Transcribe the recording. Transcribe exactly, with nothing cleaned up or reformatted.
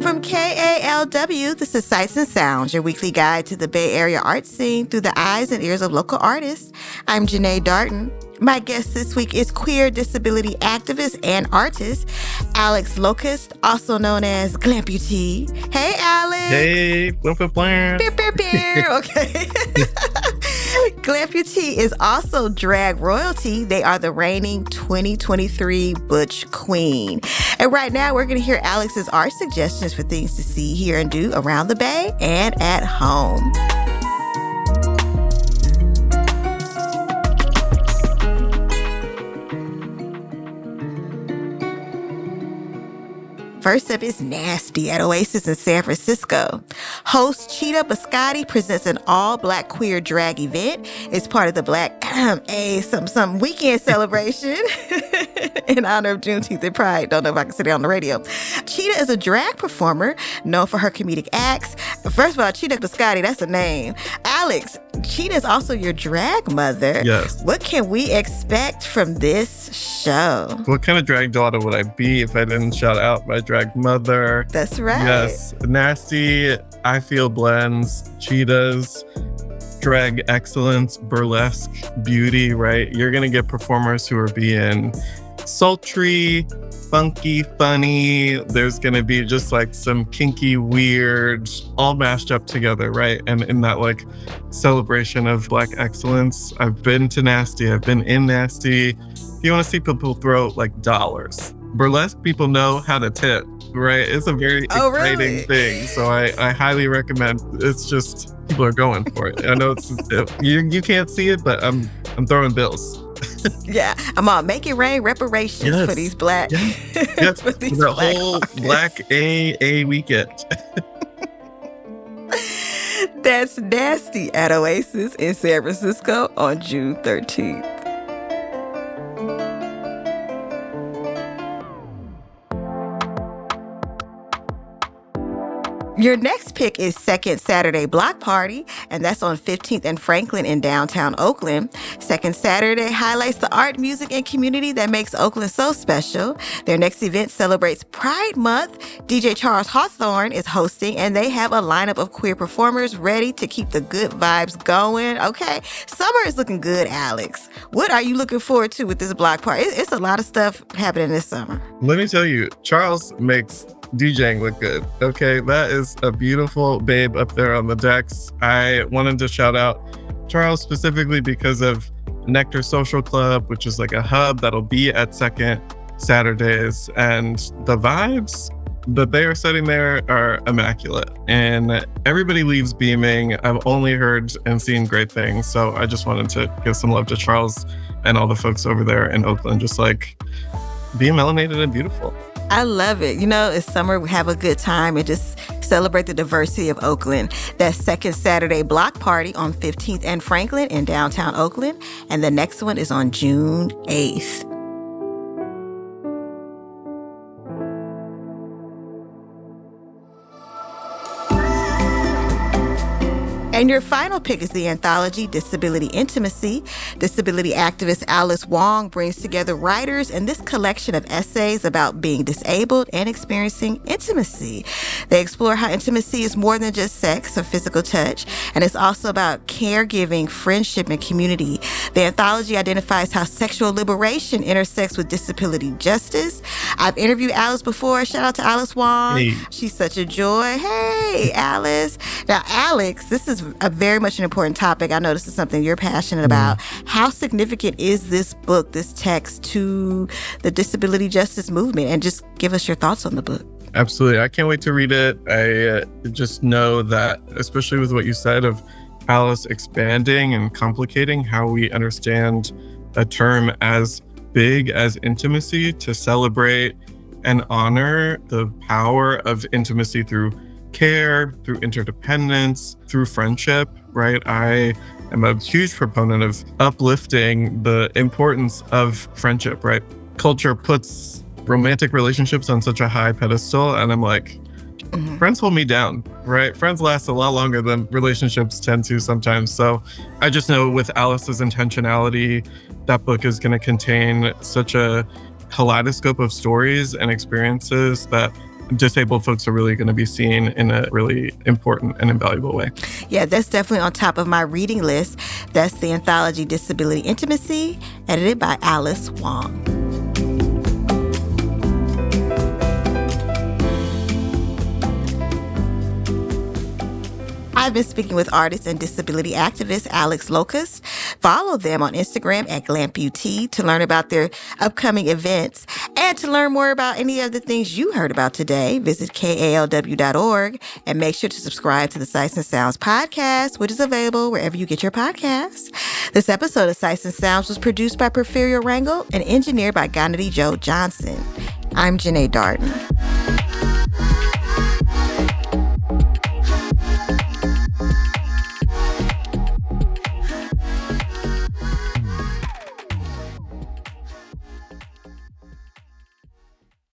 from K A L W, this is Sights and Sounds, your weekly guide to the Bay Area art scene through the eyes and ears of local artists. I'm Janae Darton. My guest this week is queer disability activist and artist Alex Locust, also known as Glamputee. Hey, Alex. Hey, blah, blah, blah. Beer, beer, beer. Okay. Glamputee is also drag royalty. They are the reigning twenty twenty-three Butch Queen. And right now, we're going to hear Alex's art suggestions for things to see, hear, and do around the Bay and at home. First up is Nasty at Oasis in San Francisco. Host Cheetah Biscotti presents an all-black queer drag event. It's part of the Black A some some weekend celebration in honor of Juneteenth and Pride. Don't know if I can say it on the radio. Cheetah is a drag performer known for her comedic acts. First of all, Cheetah Biscotti, that's a name. Alex, Cheetah is also your drag mother. Yes. What can we expect from this show? What kind of drag daughter would I be if I didn't shout out my drag mother? That's right. Yes. Nasty, I Feel blends, Cheetahs, drag excellence, burlesque beauty, right? You're going to get performers who are being sultry, funky, funny. There's going to be just like some kinky, weird, all mashed up together, right? And in that like celebration of Black excellence, I've been to Nasty, I've been in Nasty. If you want to see people throw like dollars, burlesque people know how to tip, right? It's a very oh, exciting really? thing. So I, I highly recommend. It's just people are going for it. I know it's you you can't see it, but I'm I'm throwing bills. Yeah, I'm on Make It Rain reparations yes. for these black, yes. Yes. for these the black whole artists. Black A A weekend. That's Nasty at Oasis in San Francisco on June thirteenth. Your next pick is Second Saturday Block Party, and that's on fifteenth and Franklin in downtown Oakland. Second Saturday highlights the art, music, and community that makes Oakland so special. Their next event celebrates Pride Month. D J Charles Hawthorne is hosting, and they have a lineup of queer performers ready to keep the good vibes going. Okay, summer is looking good, Alex. What are you looking forward to with this block party? It's a lot of stuff happening this summer. Let me tell you, Charles makes DJing look good. Okay, that is a beautiful babe up there on the decks. I wanted to shout out Charles specifically because of Nectar Social Club, which is like a hub that'll be at Second Saturdays, and the vibes that they are setting there are immaculate, and everybody leaves beaming. I've only heard and seen great things, so I just wanted to give some love to Charles and all the folks over there in Oakland, just like being melanated and beautiful. I love it. You know, it's summer, we have a good time and just celebrate the diversity of Oakland. That's Second Saturday Block Party on fifteenth and Franklin in downtown Oakland. And the next one is on June eighth. And your final pick is the anthology Disability Intimacy. Disability activist Alice Wong brings together writers in this collection of essays about being disabled and experiencing intimacy. They explore how intimacy is more than just sex or physical touch, and it's also about caregiving, friendship, and community. The anthology identifies how sexual liberation intersects with disability justice. I've interviewed Alice before. Shout out to Alice Wong. Hey. She's such a joy. Hey, Alice. Now, Alex, this is a very much an important topic. I know this is something you're passionate about. Mm. How significant is this book, this text, to the disability justice movement? And just give us your thoughts on the book. Absolutely. I can't wait to read it. I uh, just know that, especially with what you said of Alice expanding and complicating how we understand a term as big as intimacy, to celebrate and honor the power of intimacy through care, through interdependence, through friendship, right? I am a huge proponent of uplifting the importance of friendship, right? Culture puts romantic relationships on such a high pedestal, and I'm like, mm-hmm. friends hold me down, right? Friends last a lot longer than relationships tend to sometimes. So I just know with Alice's intentionality, that book is going to contain such a kaleidoscope of stories and experiences that disabled folks are really going to be seen in a really important and invaluable way. Yeah, that's definitely on top of my reading list. That's the anthology Disability Intimacy, edited by Alice Wong. I've been speaking with artist and disability activist Alex Locust. Follow them on Instagram at Glamputee to learn about their upcoming events and to learn more about any of the things you heard about today. Visit K A L W dot org and make sure to subscribe to the Sights and Sounds podcast, which is available wherever you get your podcasts. This episode of Sights and Sounds was produced by Porfirio Rangel and engineered by Ganadi Joe Johnson. I'm Janae Darden.